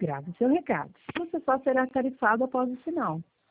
Grave seu recado. Você só será tarifado após o sinal.